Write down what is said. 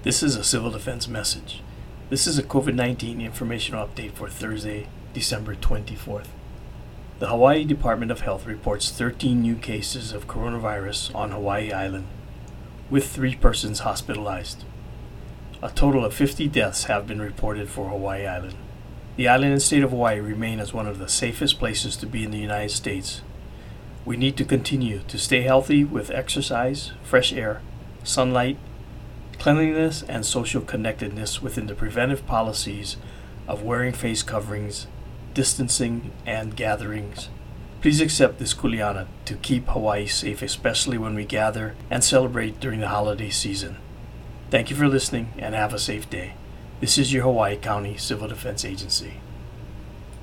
This is a civil defense message. This is a COVID-19 informational update for Thursday, December 24th. The Hawaii Department of Health reports 13 new cases of coronavirus on Hawaii Island, with 3 persons hospitalized. A total of 50 deaths have been reported for Hawaii Island. The island and state of Hawaii remain as one of the safest places to be in the United States. We need to continue to stay healthy with exercise, fresh air, sunlight, cleanliness, and social connectedness within the preventive policies of wearing face coverings, distancing, and gatherings. Please accept this kuleana to keep Hawaii safe, especially when we gather and celebrate during the holiday season. Thank you for listening and have a safe day. This is your Hawaii County Civil Defense Agency.